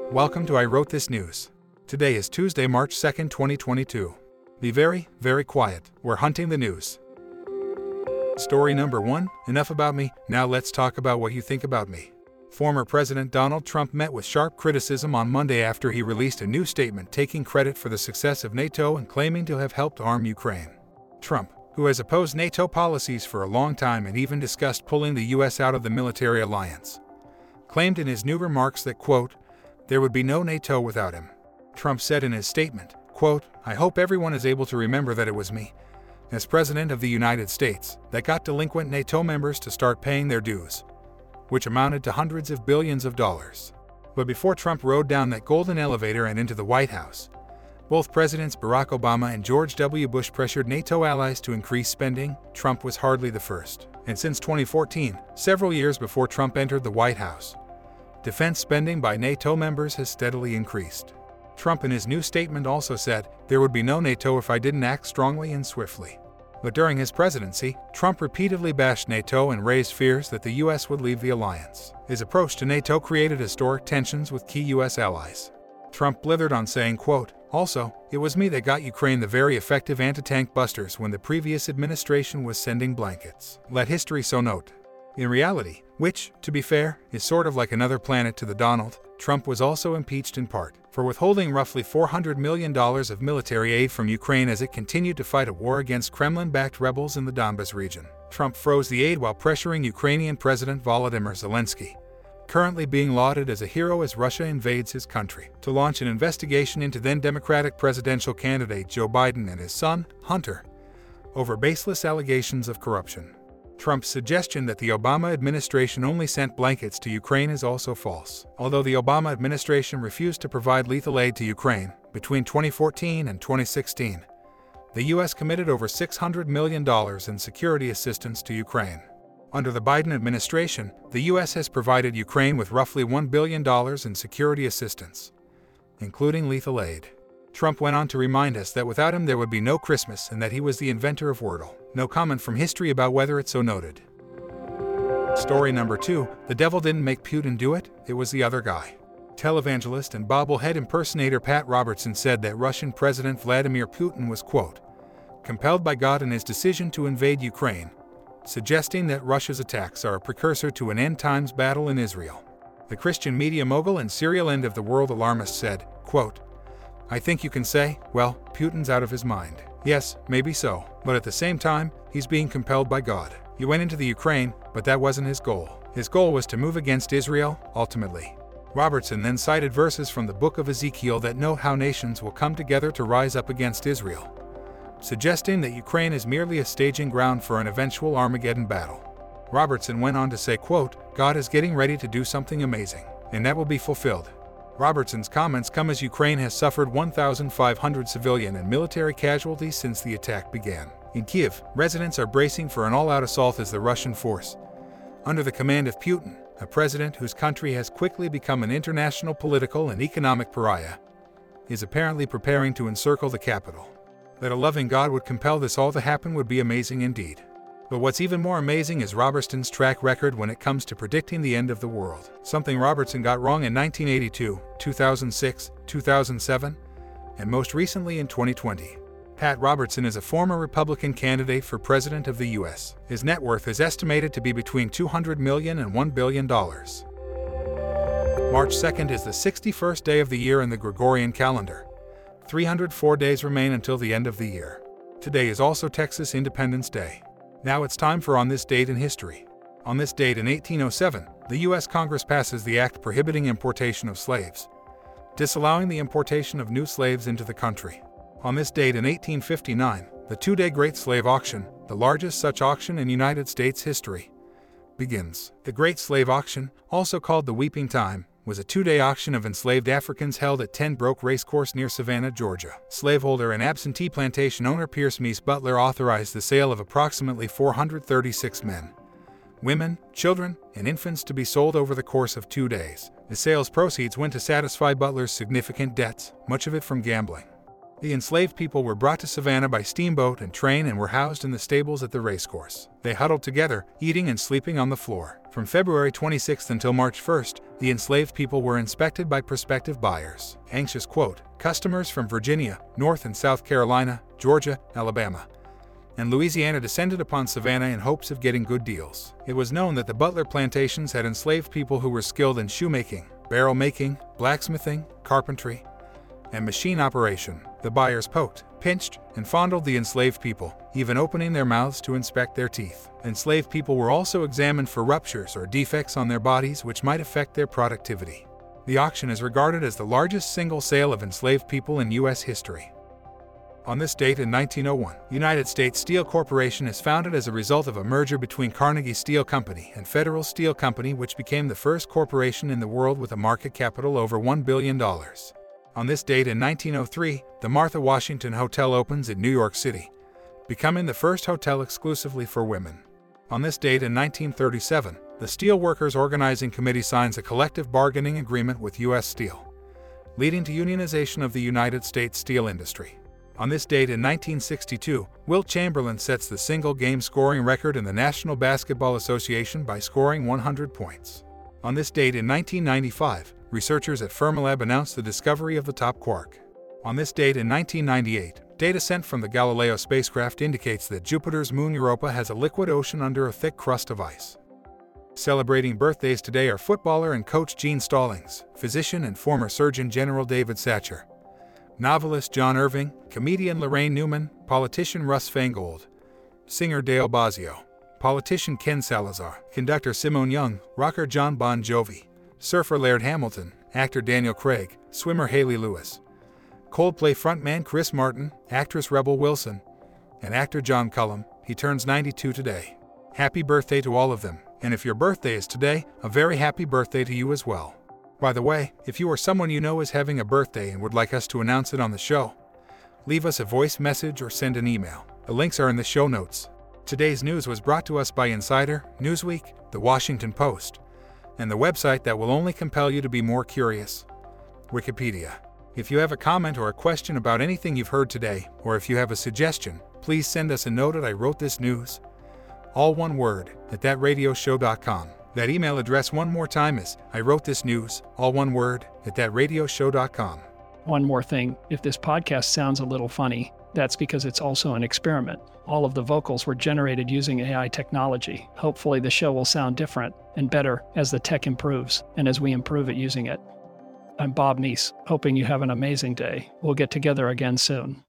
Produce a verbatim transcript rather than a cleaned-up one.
Welcome to I Wrote This News. Today is Tuesday, March second, twenty twenty-two. Be very, very quiet. We're hunting the news. Story number one, enough about me, now let's talk about what you think about me. Former President Donald Trump met with sharp criticism on Monday after he released a new statement taking credit for the success of NATO and claiming to have helped arm Ukraine. Trump, who has opposed NATO policies for a long time and even discussed pulling the U S out of the military alliance, claimed in his new remarks that, quote, there would be no NATO without him. Trump said in his statement, quote, I hope everyone is able to remember that it was me, as President of the United States, that got delinquent NATO members to start paying their dues, which amounted to hundreds of billions of dollars. But before Trump rode down that golden elevator and into the White House, both Presidents Barack Obama and George W. Bush pressured NATO allies to increase spending. Trump was hardly the first. And since twenty fourteen, several years before Trump entered the White House, defense spending by NATO members has steadily increased. Trump in his new statement also said, there would be no NATO if I didn't act strongly and swiftly. But during his presidency, Trump repeatedly bashed NATO and raised fears that the U S would leave the alliance. His approach to NATO created historic tensions with key U S allies. Trump blithered on saying, quote, also, it was me that got Ukraine the very effective anti-tank busters when the previous administration was sending blankets. Let history so note. In reality, which, to be fair, is sort of like another planet to the Donald, Trump was also impeached in part for withholding roughly four hundred million dollars of military aid from Ukraine as it continued to fight a war against Kremlin-backed rebels in the Donbas region. Trump froze the aid while pressuring Ukrainian President Volodymyr Zelensky, currently being lauded as a hero as Russia invades his country, to launch an investigation into then Democratic presidential candidate Joe Biden and his son, Hunter, over baseless allegations of corruption. Trump's suggestion that the Obama administration only sent blankets to Ukraine is also false. Although the Obama administration refused to provide lethal aid to Ukraine between twenty fourteen and twenty sixteen, the U S committed over six hundred million dollars in security assistance to Ukraine. Under the Biden administration, the U S has provided Ukraine with roughly one billion dollars in security assistance, including lethal aid. Trump went on to remind us that without him there would be no Christmas and that he was the inventor of Wordle. No comment from history about whether it's so noted. Story number two, the devil didn't make Putin do it, it was the other guy. Televangelist and bobblehead impersonator Pat Robertson said that Russian President Vladimir Putin was, quote, compelled by God in his decision to invade Ukraine, suggesting that Russia's attacks are a precursor to an end-times battle in Israel. The Christian media mogul and serial end of the world alarmist said, quote, I think you can say, well, Putin's out of his mind. Yes, maybe so, but at the same time, he's being compelled by God. He went into the Ukraine, but that wasn't his goal. His goal was to move against Israel, ultimately. Robertson then cited verses from the book of Ezekiel that note how nations will come together to rise up against Israel, suggesting that Ukraine is merely a staging ground for an eventual Armageddon battle. Robertson went on to say, quote, God is getting ready to do something amazing, and that will be fulfilled. Robertson's comments come as Ukraine has suffered one thousand five hundred civilian and military casualties since the attack began. In Kiev, residents are bracing for an all-out assault as the Russian force, under the command of Putin, a president whose country has quickly become an international political and economic pariah, is apparently preparing to encircle the capital. That a loving God would compel this all to happen would be amazing indeed. But what's even more amazing is Robertson's track record when it comes to predicting the end of the world. Something Robertson got wrong in nineteen eighty-two, two thousand six, two thousand seven, and most recently in twenty twenty. Pat Robertson is a former Republican candidate for president of the U S. His net worth is estimated to be between two hundred million dollars and one billion dollars. March second is the sixty-first day of the year in the Gregorian calendar. three hundred four days remain until the end of the year. Today is also Texas Independence Day. Now it's time for On This Date in History. On this date in eighteen oh seven, the U S Congress passes the act prohibiting importation of slaves, disallowing the importation of new slaves into the country. On this date in eighteen fifty-nine, the two-day Great Slave Auction, the largest such auction in United States history, begins. The Great Slave Auction, also called the Weeping Time, was a two-day auction of enslaved Africans held at Ten Broeck Racecourse near Savannah, Georgia. Slaveholder and absentee plantation owner Pierce Meese Butler authorized the sale of approximately four hundred thirty-six men, women, children, and infants to be sold over the course of two days. The sales proceeds went to satisfy Butler's significant debts, much of it from gambling. The enslaved people were brought to Savannah by steamboat and train and were housed in the stables at the racecourse. They huddled together, eating and sleeping on the floor. From February twenty-sixth until March first, the enslaved people were inspected by prospective buyers. Anxious, quote, customers from Virginia, North and South Carolina, Georgia, Alabama, and Louisiana descended upon Savannah in hopes of getting good deals. It was known that the Butler plantations had enslaved people who were skilled in shoemaking, barrel making, blacksmithing, carpentry, and machine operation. The buyers poked, pinched, and fondled the enslaved people, even opening their mouths to inspect their teeth. Enslaved people were also examined for ruptures or defects on their bodies which might affect their productivity. The auction is regarded as the largest single sale of enslaved people in U S history. On this date in nineteen oh one, United States Steel Corporation is founded as a result of a merger between Carnegie Steel Company and Federal Steel Company, which became the first corporation in the world with a market capital over one billion dollars. On this date in nineteen oh three, the Martha Washington Hotel opens in New York City, becoming the first hotel exclusively for women. On this date in nineteen thirty-seven, the Steelworkers Organizing Committee signs a collective bargaining agreement with U S Steel, leading to unionization of the United States steel industry. On this date in nineteen sixty-two, Wilt Chamberlain sets the single-game scoring record in the National Basketball Association by scoring one hundred points. On this date in nineteen ninety-five, researchers at Fermilab announced the discovery of the top quark. On this date in nineteen ninety-eight, data sent from the Galileo spacecraft indicates that Jupiter's moon Europa has a liquid ocean under a thick crust of ice. Celebrating birthdays today are footballer and coach Gene Stallings, physician and former Surgeon General David Satcher, novelist John Irving, comedian Lorraine Newman, politician Russ Feingold, singer Dale Bozzio, politician Ken Salazar, conductor Simone Young, rocker John Bon Jovi, surfer Laird Hamilton, actor Daniel Craig, swimmer Haley Lewis, Coldplay frontman Chris Martin, actress Rebel Wilson, and actor John Cullum. He turns ninety-two today. Happy birthday to all of them, and if your birthday is today, a very happy birthday to you as well. By the way, if you or someone you know is having a birthday and would like us to announce it on the show, leave us a voice message or send an email. The links are in the show notes. Today's news was brought to us by Insider, Newsweek, The Washington Post, and the website that will only compel you to be more curious, Wikipedia. If you have a comment or a question about anything you've heard today, or if you have a suggestion, please send us a note at I wrote this news, all one word, at that radio show dot com. That email address one more time is I wrote this news, all one word, at that radio show dot com. One more thing, if this podcast sounds a little funny, that's because it's also an experiment. All of the vocals were generated using A I technology. Hopefully the show will sound different and better as the tech improves and as we improve at using it. I'm Bob Neese, hoping you have an amazing day. We'll get together again soon.